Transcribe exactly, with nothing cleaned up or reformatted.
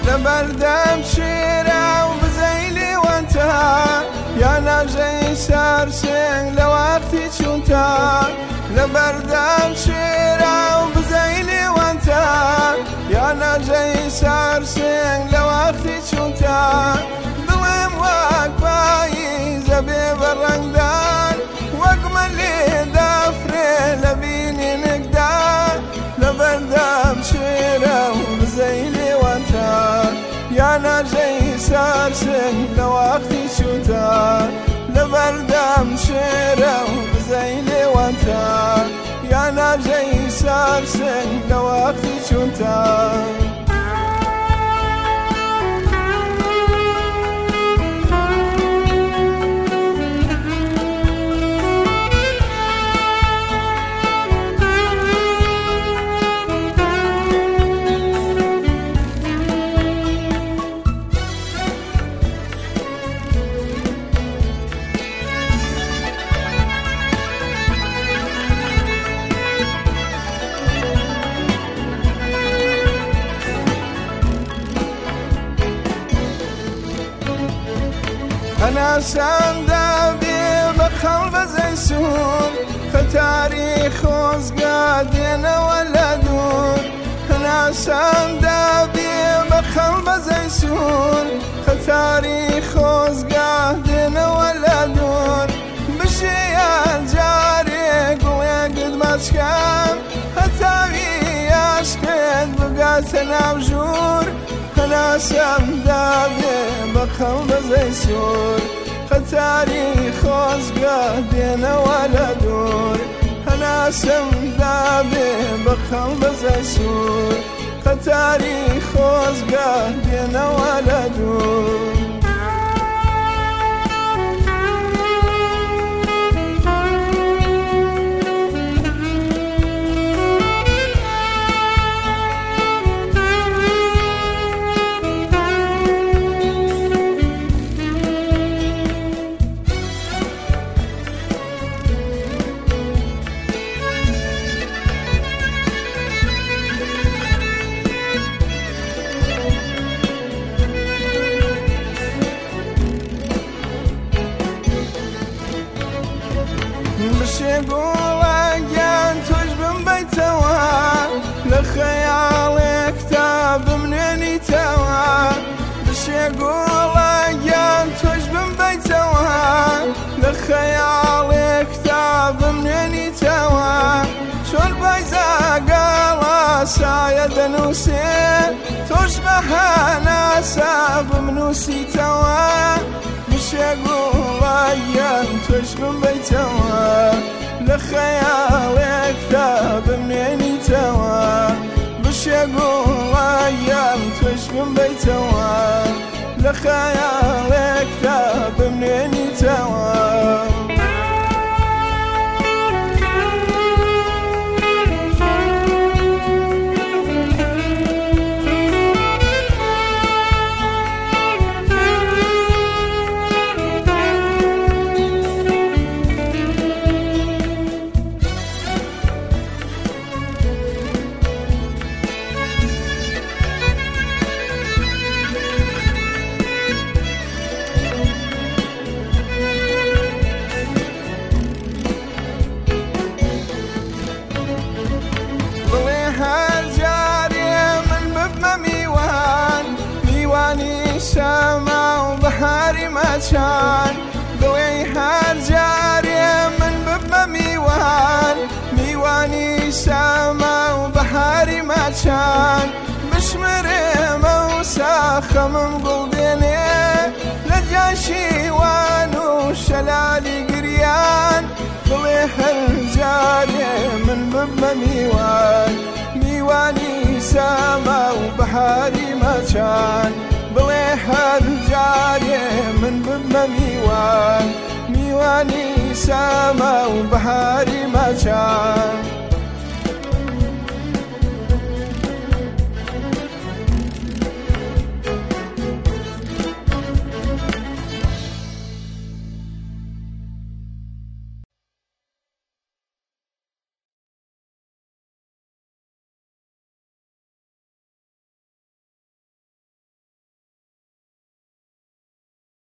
لبردم شيرة وبزيلي وانتا يا ناجي سارسين لوقتي شونتا لبردم شيرة وبزيلي وانتا يا ناجي سارسين لوقتي شونتا ظلم واقفاي زبيب الرنقدان واقمل لي دافري لبيني نقدان لبردم شيرة وبزيلي وانتا يا ناجي سارسن لوقتي شوتا لبردم شيرة وبزيلي وانتا يا ناجي سارسن لوقتي شوتا أنا سندابي بخل بزيسون فتاريخ وزقادين ولدون أنا سندابي بخل بزيسون فتاريخ وزقادين ولدون بشي الجاري قوي قد ما تشكام هتاوي عشقد بقاتنا بجور أنا سندابي بخل بزيسون ختاري خوزقه دين ولا دور أنا سندابي بخل بزيسون ختاري خوزقه دين ولا دور يقول أجان تجبن بيتوا لخيالي كتاب منين توا بش يقول أجان تجبن بيتوا لخيالي كتاب منين توا شون بيزا قال سايد نوسي تشبه ناسا بمنوسي توا بش يقول أجان تجبن بيتوا لخيالي كتاب منين توا بش يقول أيام تشبن بيتوا لخيالي كتاب منين توا سما وبحاري ما كان ضوي هالجاري من بب ميوان ميواني سما وبحاري ما كان بشمر موسى خمم قلبيني لجاشي وانو شلالي قريان ضوي هالجاري من بب ميوان ميواني سما وبحاري ما كان بليح الجاري من بما ميوان ميواني سما وبحاري ما كان